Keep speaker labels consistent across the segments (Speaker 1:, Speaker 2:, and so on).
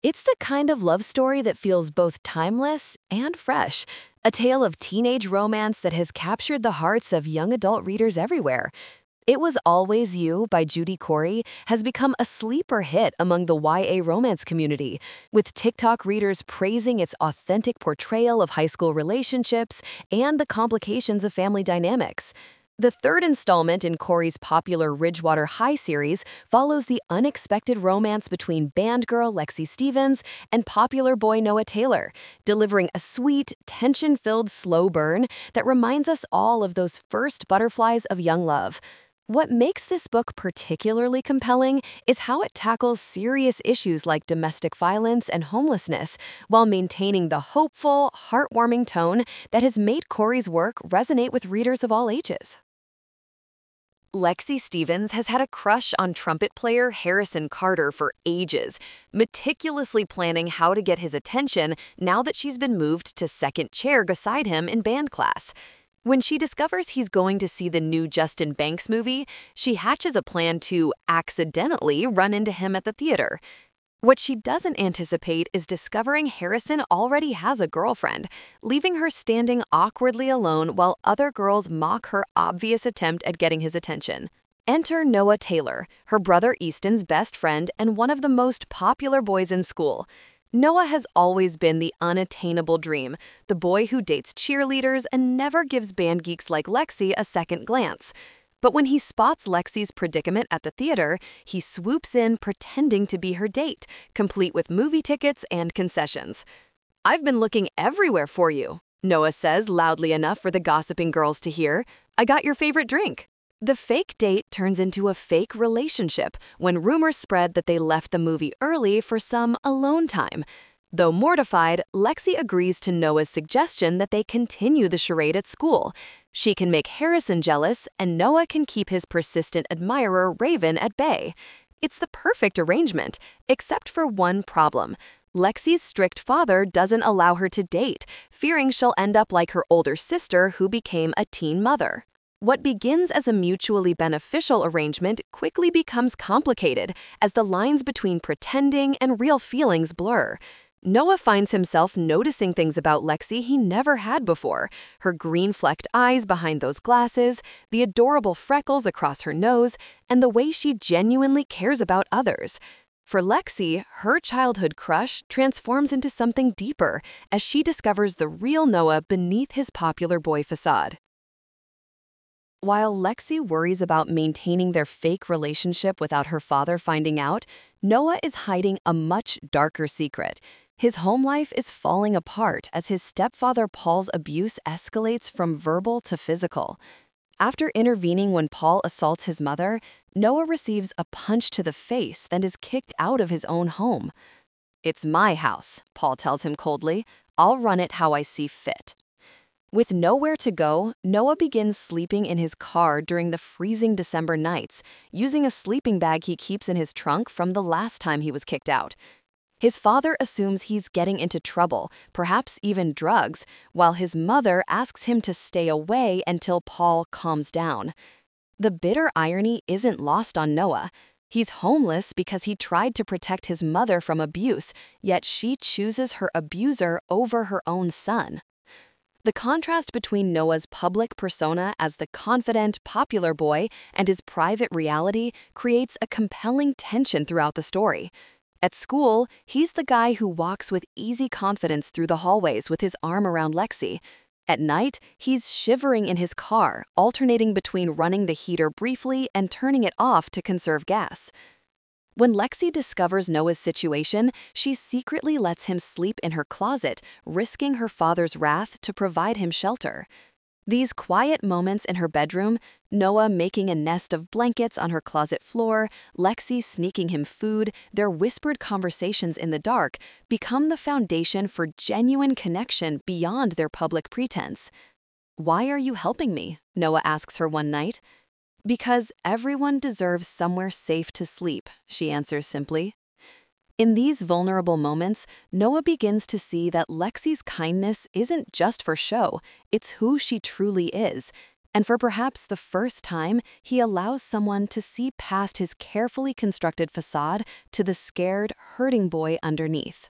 Speaker 1: It's the kind of love story that feels both timeless and fresh, a tale of teenage romance that has captured the hearts of young adult readers everywhere. It Was Always You by Judy Corey has become a sleeper hit among the YA romance community, with TikTok readers praising its authentic portrayal of high school relationships and the complications of family dynamics. The third installment in Corey's popular Ridgewater High series follows the unexpected romance between band girl Lexi Stevens and popular boy Noah Taylor, delivering a sweet, tension-filled slow burn that reminds us all of those first butterflies of young love. What makes this book particularly compelling is how it tackles serious issues like domestic violence and homelessness while maintaining the hopeful, heartwarming tone that has made Corey's work resonate with readers of all ages. Lexi Stevens has had a crush on trumpet player Harrison Carter for ages, meticulously planning how to get his attention now that she's been moved to second chair beside him in band class. When she discovers he's going to see the new Justin Banks movie, she hatches a plan to accidentally run into him at the theater. What she doesn't anticipate is discovering Harrison already has a girlfriend, leaving her standing awkwardly alone while other girls mock her obvious attempt at getting his attention. Enter Noah Taylor, her brother Easton's best friend and one of the most popular boys in school. Noah has always been the unattainable dream, the boy who dates cheerleaders and never gives band geeks like Lexi a second glance. But when he spots Lexi's predicament at the theater, he swoops in pretending to be her date, complete with movie tickets and concessions. "I've been looking everywhere for you," Noah says loudly enough for the gossiping girls to hear. "I got your favorite drink." The fake date turns into a fake relationship when rumors spread that they left the movie early for some alone time. Though mortified, Lexi agrees to Noah's suggestion that they continue the charade at school. She can make Harrison jealous, and Noah can keep his persistent admirer Raven at bay. It's the perfect arrangement, except for one problem. Lexi's strict father doesn't allow her to date, fearing she'll end up like her older sister who became a teen mother. What begins as a mutually beneficial arrangement quickly becomes complicated as the lines between pretending and real feelings blur. Noah finds himself noticing things about Lexi he never had before: her green-flecked eyes behind those glasses, the adorable freckles across her nose, and the way she genuinely cares about others. For Lexi, her childhood crush transforms into something deeper as she discovers the real Noah beneath his popular boy facade. While Lexi worries about maintaining their fake relationship without her father finding out, Noah is hiding a much darker secret. His home life is falling apart as his stepfather Paul's abuse escalates from verbal to physical. After intervening when Paul assaults his mother, Noah receives a punch to the face and is kicked out of his own home. "It's my house," Paul tells him coldly. "I'll run it how I see fit." With nowhere to go, Noah begins sleeping in his car during the freezing December nights, using a sleeping bag he keeps in his trunk from the last time he was kicked out. His father assumes he's getting into trouble, perhaps even drugs, while his mother asks him to stay away until Paul calms down. The bitter irony isn't lost on Noah. He's homeless because he tried to protect his mother from abuse, yet she chooses her abuser over her own son. The contrast between Noah's public persona as the confident, popular boy and his private reality creates a compelling tension throughout the story. At school, he's the guy who walks with easy confidence through the hallways with his arm around Lexi. At night, he's shivering in his car, alternating between running the heater briefly and turning it off to conserve gas. When Lexi discovers Noah's situation, she secretly lets him sleep in her closet, risking her father's wrath to provide him shelter. These quiet moments in her bedroom, Noah making a nest of blankets on her closet floor, Lexi sneaking him food, their whispered conversations in the dark, become the foundation for genuine connection beyond their public pretense. "Why are you helping me?" Noah asks her one night. "Because everyone deserves somewhere safe to sleep," she answers simply. In these vulnerable moments, Noah begins to see that Lexi's kindness isn't just for show, it's who she truly is. and for perhaps the first time, he allows someone to see past his carefully constructed facade to the scared, hurting boy underneath.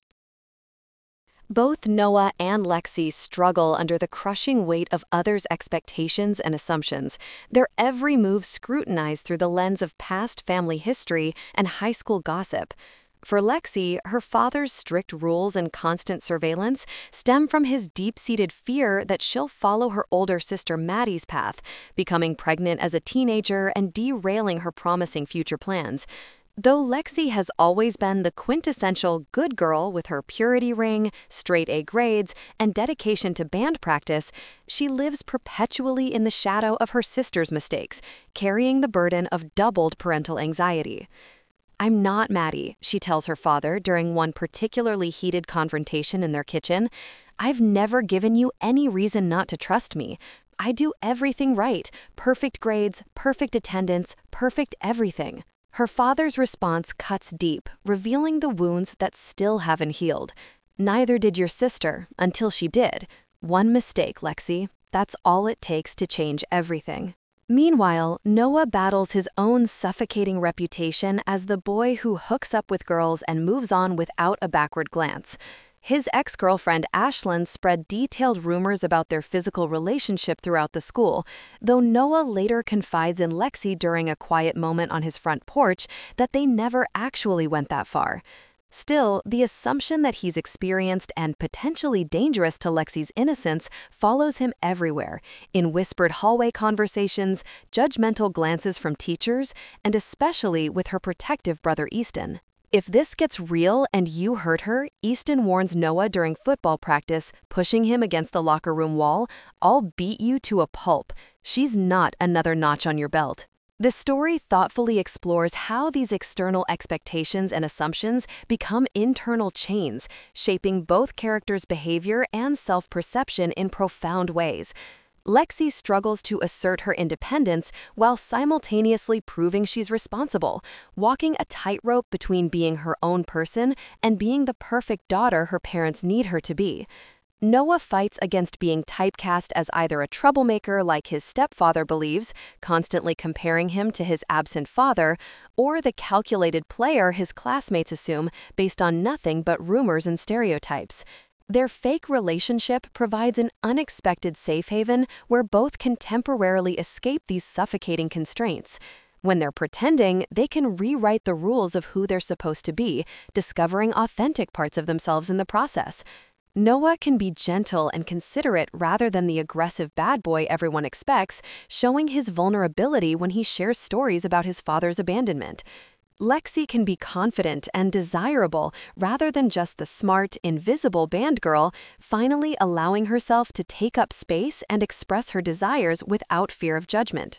Speaker 1: Both Noah and Lexi struggle under the crushing weight of others' expectations and assumptions, their every move scrutinized through the lens of past family history and high school gossip. For Lexi, her father's strict rules and constant surveillance stem from his deep-seated fear that she'll follow her older sister Maddie's path, becoming pregnant as a teenager and derailing her promising future plans. Though Lexi has always been the quintessential good girl with her purity ring, straight A grades, and dedication to band practice, she lives perpetually in the shadow of her sister's mistakes, carrying the burden of doubled parental anxiety. "I'm not Maddie," she tells her father during one particularly heated confrontation in their kitchen. "I've never given you any reason not to trust me. I do everything right. Perfect grades, perfect attendance, perfect everything." Her father's response cuts deep, revealing the wounds that still haven't healed. "Neither did your sister, until she did. One mistake, Lexi. That's all it takes to change everything." Meanwhile, Noah battles his own suffocating reputation as the boy who hooks up with girls and moves on without a backward glance. His ex-girlfriend Ashlyn spread detailed rumors about their physical relationship throughout the school, though Noah later confides in Lexi during a quiet moment on his front porch that they never actually went that far. Still, the assumption that he's experienced and potentially dangerous to Lexi's innocence follows him everywhere, in whispered hallway conversations, judgmental glances from teachers, and especially with her protective brother Easton. "If this gets real and you hurt her," Easton warns Noah during football practice, pushing him against the locker room wall, "I'll beat you to a pulp. She's not another notch on your belt." The story thoughtfully explores how these external expectations and assumptions become internal chains, shaping both characters' behavior and self-perception in profound ways. Lexi struggles to assert her independence while simultaneously proving she's responsible, walking a tightrope between being her own person and being the perfect daughter her parents need her to be. Noah fights against being typecast as either a troublemaker like his stepfather believes, constantly comparing him to his absent father, or the calculated player his classmates assume based on nothing but rumors and stereotypes. Their fake relationship provides an unexpected safe haven where both can temporarily escape these suffocating constraints. When they're pretending, they can rewrite the rules of who they're supposed to be, discovering authentic parts of themselves in the process. Noah can be gentle and considerate rather than the aggressive bad boy everyone expects, showing his vulnerability when he shares stories about his father's abandonment. Lexi can be confident and desirable rather than just the smart, invisible band girl, finally allowing herself to take up space and express her desires without fear of judgment.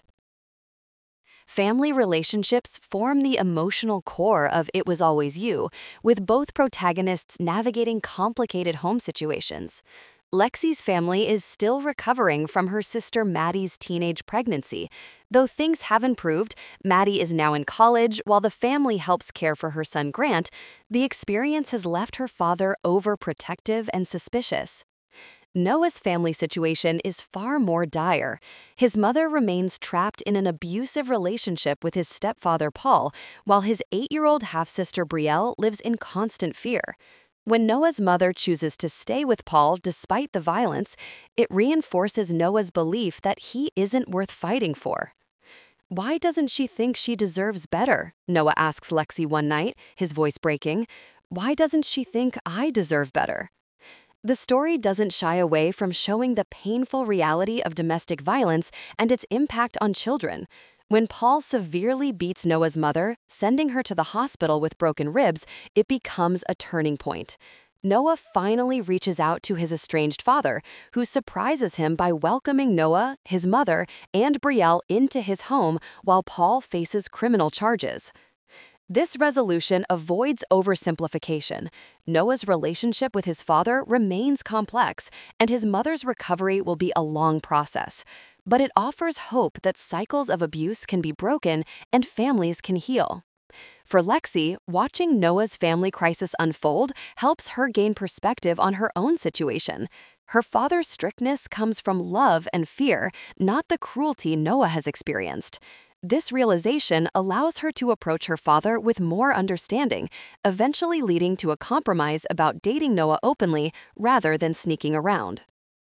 Speaker 1: Family relationships form the emotional core of It Was Always You, with both protagonists navigating complicated home situations. Lexi's family is still recovering from her sister Maddie's teenage pregnancy. Though things have improved, Maddie is now in college while the family helps care for her son Grant. The experience has left her father overprotective and suspicious. Noah's family situation is far more dire. His mother remains trapped in an abusive relationship with his stepfather Paul, while his 8-year-old half-sister Brielle lives in constant fear. When Noah's mother chooses to stay with Paul despite the violence, it reinforces Noah's belief that he isn't worth fighting for. "Why doesn't she think she deserves better?" Noah asks Lexi one night, his voice breaking. "Why doesn't she think I deserve better?" The story doesn't shy away from showing the painful reality of domestic violence and its impact on children. When Paul severely beats Noah's mother, sending her to the hospital with broken ribs, it becomes a turning point. Noah finally reaches out to his estranged father, who surprises him by welcoming Noah, his mother, and Brielle into his home while Paul faces criminal charges. This resolution avoids oversimplification. Noah's relationship with his father remains complex, and his mother's recovery will be a long process. But it offers hope that cycles of abuse can be broken and families can heal. For Lexi, watching Noah's family crisis unfold helps her gain perspective on her own situation. Her father's strictness comes from love and fear, not the cruelty Noah has experienced. This realization allows her to approach her father with more understanding, eventually leading to a compromise about dating Noah openly rather than sneaking around.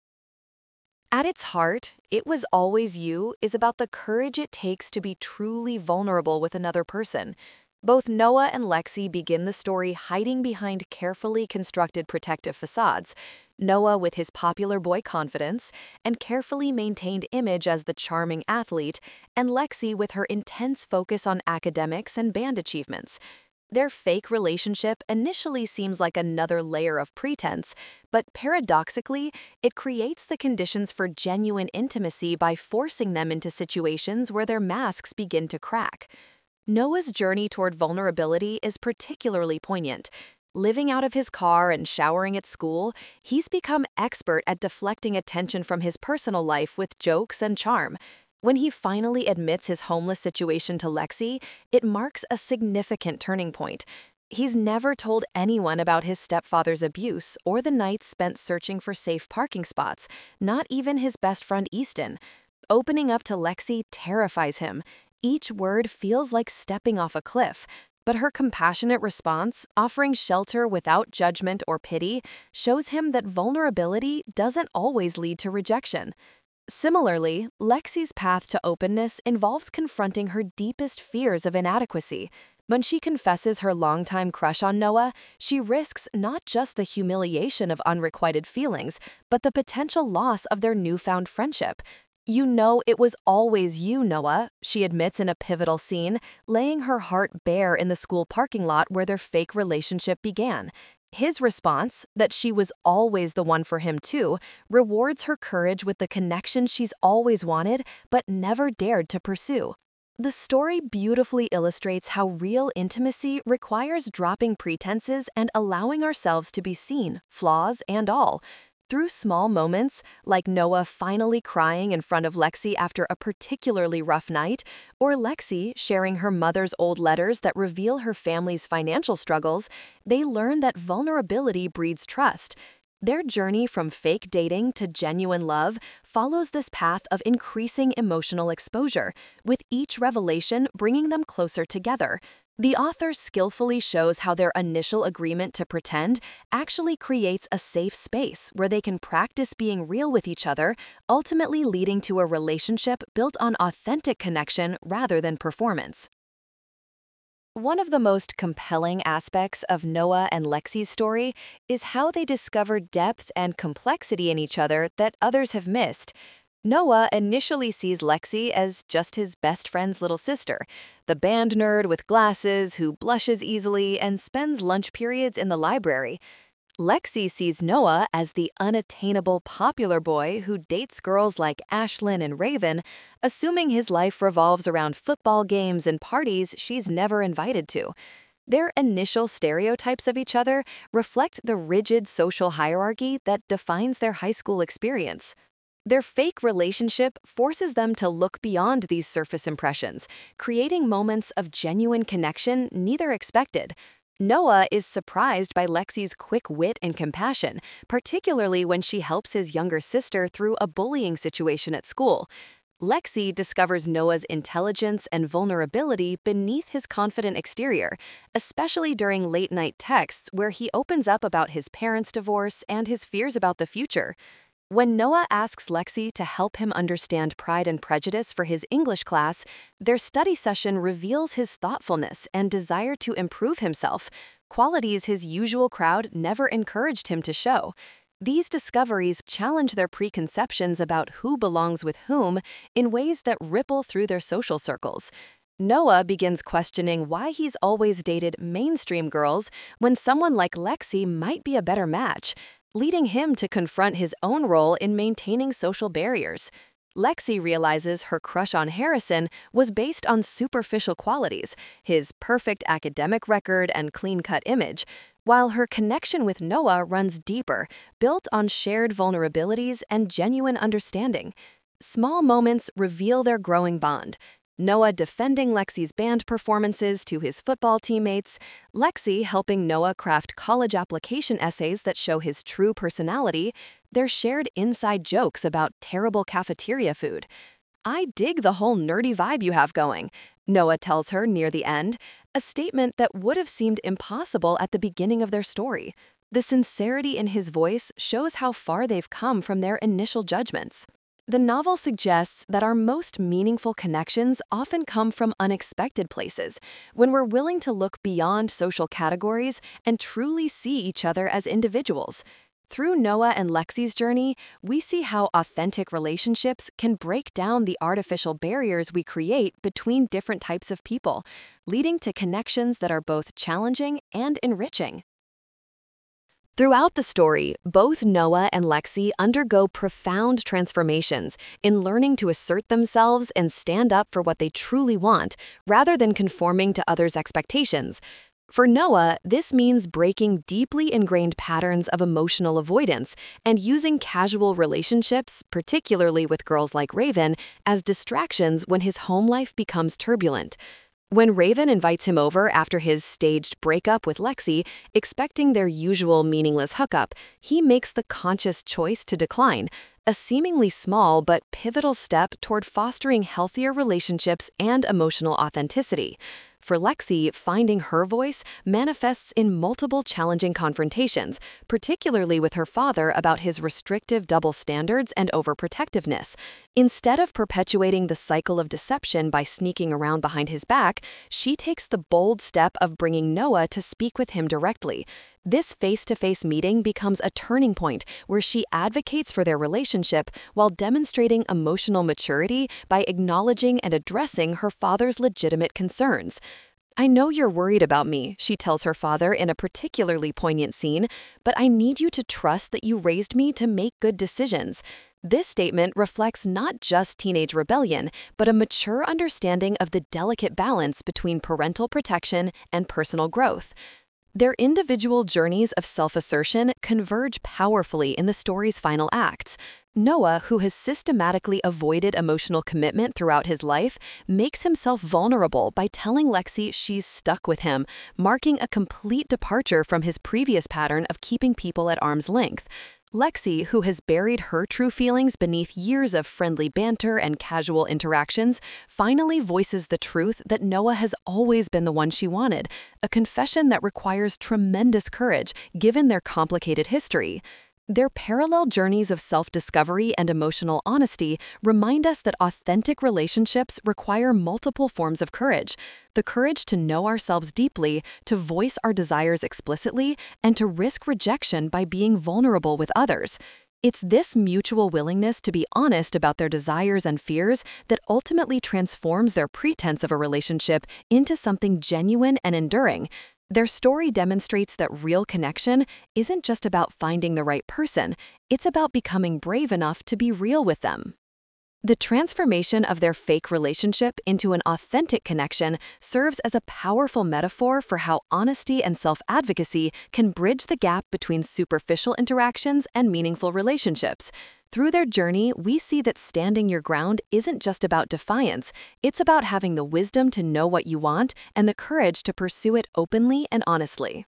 Speaker 1: At its heart, It Was Always You is about the courage it takes to be truly vulnerable with another person. Both Noah and Lexi begin the story hiding behind carefully constructed protective facades. Noah with his popular boy confidence and carefully maintained image as the charming athlete, and Lexi with her intense focus on academics and band achievements. Their fake relationship initially seems like another layer of pretense, but paradoxically, it creates the conditions for genuine intimacy by forcing them into situations where their masks begin to crack. Noah's journey toward vulnerability is particularly poignant. Living out of his car and showering at school, he's become expert at deflecting attention from his personal life with jokes and charm. When he finally admits his homeless situation to Lexi, it marks a significant turning point. He's never told anyone about his stepfather's abuse or the nights spent searching for safe parking spots, not even his best friend Easton. Opening up to Lexi terrifies him. Each word feels like stepping off a cliff, but her compassionate response, offering shelter without judgment or pity, shows him that vulnerability doesn't always lead to rejection. Similarly, Lexi's path to openness involves confronting her deepest fears of inadequacy. When she confesses her longtime crush on Noah, she risks not just the humiliation of unrequited feelings, but the potential loss of their newfound friendship. "You know it was always you, Noah," she admits in a pivotal scene, laying her heart bare in the school parking lot where their fake relationship began. His response, that she was always the one for him too, rewards her courage with the connection she's always wanted but never dared to pursue. The story beautifully illustrates how real intimacy requires dropping pretenses and allowing ourselves to be seen, flaws and all. Through small moments, like Noah finally crying in front of Lexi after a particularly rough night, or Lexi sharing her mother's old letters that reveal her family's financial struggles, they learn that vulnerability breeds trust. Their journey from fake dating to genuine love follows this path of increasing emotional exposure, with each revelation bringing them closer together. The author skillfully shows how their initial agreement to pretend actually creates a safe space where they can practice being real with each other, ultimately leading to a relationship built on authentic connection rather than performance. One of the most compelling aspects of Noah and Lexi's story is how they discover depth and complexity in each other that others have missed. Noah initially sees Lexi as just his best friend's little sister, the band nerd with glasses who blushes easily and spends lunch periods in the library. Lexi sees Noah as the unattainable popular boy who dates girls like Ashlyn and Raven, assuming his life revolves around football games and parties she's never invited to. Their initial stereotypes of each other reflect the rigid social hierarchy that defines their high school experience. Their fake relationship forces them to look beyond these surface impressions, creating moments of genuine connection neither expected. Noah is surprised by Lexi's quick wit and compassion, particularly when she helps his younger sister through a bullying situation at school. Lexi discovers Noah's intelligence and vulnerability beneath his confident exterior, especially during late-night texts where he opens up about his parents' divorce and his fears about the future. When Noah asks Lexi to help him understand Pride and Prejudice for his English class, their study session reveals his thoughtfulness and desire to improve himself, qualities his usual crowd never encouraged him to show. These discoveries challenge their preconceptions about who belongs with whom in ways that ripple through their social circles. Noah begins questioning why he's always dated mainstream girls when someone like Lexi might be a better match, leading him to confront his own role in maintaining social barriers. Lexi realizes her crush on Harrison was based on superficial qualities, his perfect academic record and clean-cut image, while her connection with Noah runs deeper, built on shared vulnerabilities and genuine understanding. Small moments reveal their growing bond. Noah defending Lexi's band performances to his football teammates, Lexi helping Noah craft college application essays that show his true personality, their shared inside jokes about terrible cafeteria food. "I dig the whole nerdy vibe you have going," Noah tells her near the end, a statement that would have seemed impossible at the beginning of their story. The sincerity in his voice shows how far they've come from their initial judgments. The novel suggests that our most meaningful connections often come from unexpected places, when we're willing to look beyond social categories and truly see each other as individuals. Through Noah and Lexi's journey, we see how authentic relationships can break down the artificial barriers we create between different types of people, leading to connections that are both challenging and enriching. Throughout the story, both Noah and Lexi undergo profound transformations in learning to assert themselves and stand up for what they truly want, rather than conforming to others' expectations. For Noah, this means breaking deeply ingrained patterns of emotional avoidance and using casual relationships, particularly with girls like Raven, as distractions when his home life becomes turbulent. When Raven invites him over after his staged breakup with Lexi, expecting their usual meaningless hookup, he makes the conscious choice to decline, a seemingly small but pivotal step toward fostering healthier relationships and emotional authenticity. For Lexi, finding her voice manifests in multiple challenging confrontations, particularly with her father about his restrictive double standards and overprotectiveness. Instead of perpetuating the cycle of deception by sneaking around behind his back, she takes the bold step of bringing Noah to speak with him directly. This face-to-face meeting becomes a turning point where she advocates for their relationship while demonstrating emotional maturity by acknowledging and addressing her father's legitimate concerns. "I know you're worried about me," she tells her father in a particularly poignant scene, "but I need you to trust that you raised me to make good decisions." This statement reflects not just teenage rebellion, but a mature understanding of the delicate balance between parental protection and personal growth. Their individual journeys of self-assertion converge powerfully in the story's final acts. Noah, who has systematically avoided emotional commitment throughout his life, makes himself vulnerable by telling Lexi she's stuck with him, marking a complete departure from his previous pattern of keeping people at arm's length. Lexi, who has buried her true feelings beneath years of friendly banter and casual interactions, finally voices the truth that Noah has always been the one she wanted, a confession that requires tremendous courage given their complicated history. Their parallel journeys of self-discovery and emotional honesty remind us that authentic relationships require multiple forms of courage: the courage to know ourselves deeply, to voice our desires explicitly, and to risk rejection by being vulnerable with others. It's this mutual willingness to be honest about their desires and fears that ultimately transforms their pretense of a relationship into something genuine and enduring. Their story demonstrates that real connection isn't just about finding the right person, it's about becoming brave enough to be real with them. The transformation of their fake relationship into an authentic connection serves as a powerful metaphor for how honesty and self-advocacy can bridge the gap between superficial interactions and meaningful relationships. Through their journey, we see that standing your ground isn't just about defiance, it's about having the wisdom to know what you want and the courage to pursue it openly and honestly.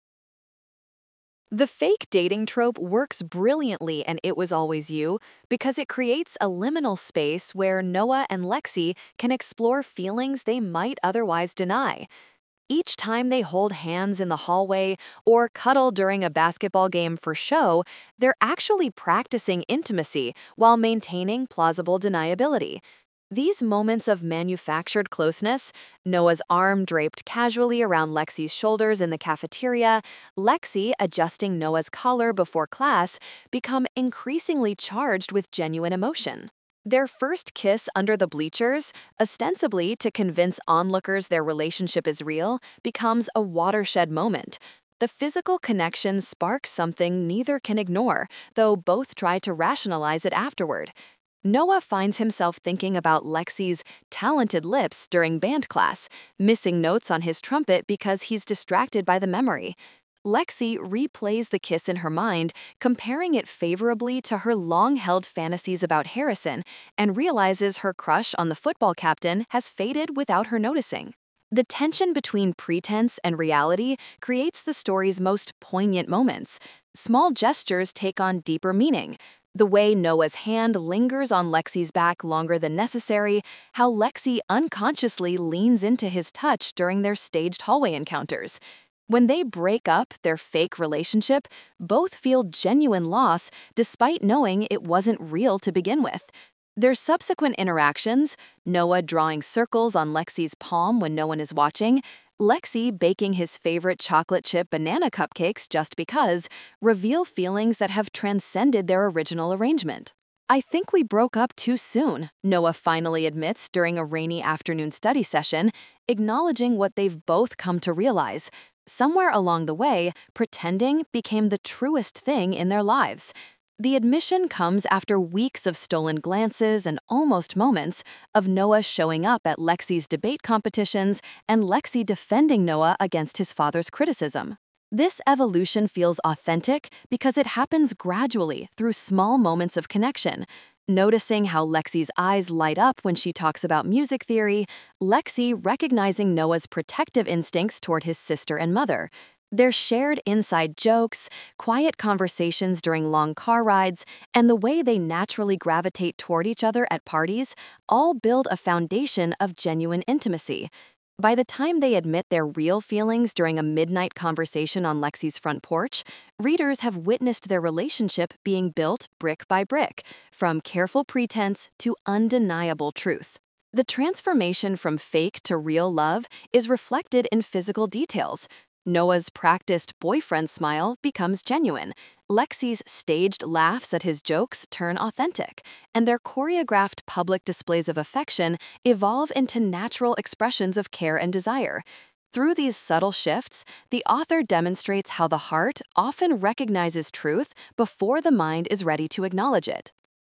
Speaker 1: The fake dating trope works brilliantly in It Was Always You because it creates a liminal space where Noah and Lexi can explore feelings they might otherwise deny. Each time they hold hands in the hallway or cuddle during a basketball game for show, they're actually practicing intimacy while maintaining plausible deniability. These moments of manufactured closeness, Noah's arm draped casually around Lexi's shoulders in the cafeteria, Lexi adjusting Noah's collar before class, become increasingly charged with genuine emotion. Their first kiss under the bleachers, ostensibly to convince onlookers their relationship is real, becomes a watershed moment. The physical connection sparks something neither can ignore, though both try to rationalize it afterward. Noah finds himself thinking about Lexi's talented lips during band class, missing notes on his trumpet because he's distracted by the memory. Lexi replays the kiss in her mind, comparing it favorably to her long-held fantasies about Harrison, and realizes her crush on the football captain has faded without her noticing. The tension between pretense and reality creates the story's most poignant moments. Small gestures take on deeper meaning. The way Noah's hand lingers on Lexi's back longer than necessary, how Lexi unconsciously leans into his touch during their staged hallway encounters. When they break up their fake relationship, both feel genuine loss despite knowing it wasn't real to begin with. Their subsequent interactions, Noah drawing circles on Lexi's palm when no one is watching, Lexi baking his favorite chocolate chip banana cupcakes just because, reveal feelings that have transcended their original arrangement. "I think we broke up too soon," Noah finally admits during a rainy afternoon study session, acknowledging what they've both come to realize. Somewhere along the way, pretending became the truest thing in their lives. The admission comes after weeks of stolen glances and almost moments of Noah showing up at Lexi's debate competitions and Lexi defending Noah against his father's criticism. This evolution feels authentic because it happens gradually through small moments of connection. Noticing how Lexi's eyes light up when she talks about music theory, Lexi recognizing Noah's protective instincts toward his sister and mother. Their shared inside jokes, quiet conversations during long car rides, and the way they naturally gravitate toward each other at parties all build a foundation of genuine intimacy. By the time they admit their real feelings during a midnight conversation on Lexi's front porch, readers have witnessed their relationship being built brick by brick, from careful pretense to undeniable truth. The transformation from fake to real love is reflected in physical details. Noah's practiced boyfriend smile becomes genuine. Lexi's staged laughs at his jokes turn authentic, and their choreographed public displays of affection evolve into natural expressions of care and desire. Through these subtle shifts, the author demonstrates how the heart often recognizes truth before the mind is ready to acknowledge it.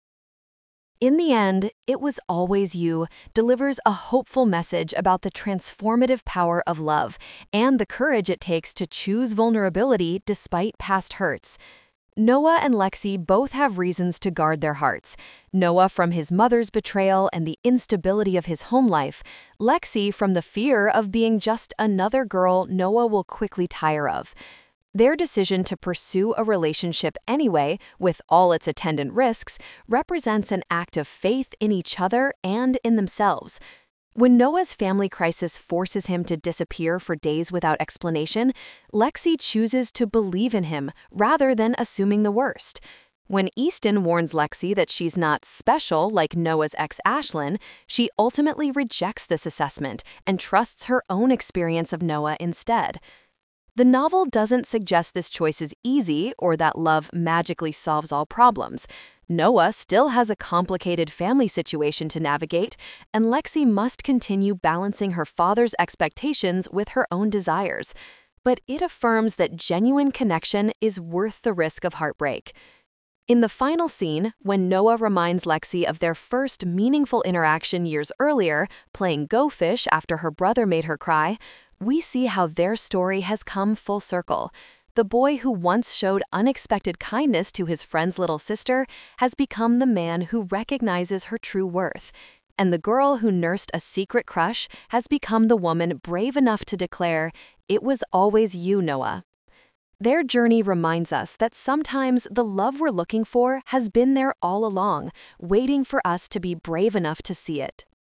Speaker 1: In the end, It Was Always You delivers a hopeful message about the transformative power of love and the courage it takes to choose vulnerability despite past hurts. Noah and Lexi both have reasons to guard their hearts. Noah from his mother's betrayal and the instability of his home life, Lexi from the fear of being just another girl Noah will quickly tire of. Their decision to pursue a relationship anyway, with all its attendant risks, represents an act of faith in each other and in themselves. When Noah's family crisis forces him to disappear for days without explanation, Lexi chooses to believe in him rather than assuming the worst. When Easton warns Lexi that she's not special like Noah's ex Ashlyn, she ultimately rejects this assessment and trusts her own experience of Noah instead. The novel doesn't suggest this choice is easy or that love magically solves all problems. Noah still has a complicated family situation to navigate, and Lexi must continue balancing her father's expectations with her own desires. But it affirms that genuine connection is worth the risk of heartbreak. In the final scene, when Noah reminds Lexi of their first meaningful interaction years earlier, playing Go Fish after her brother made her cry, we see how their story has come full circle. The boy who once showed unexpected kindness to his friend's little sister has become the man who recognizes her true worth. And the girl who nursed a secret crush has become the woman brave enough to declare, "It was always you, Noah." Their journey reminds us that sometimes the love we're looking for has been there all along, waiting for us to be brave enough to see it.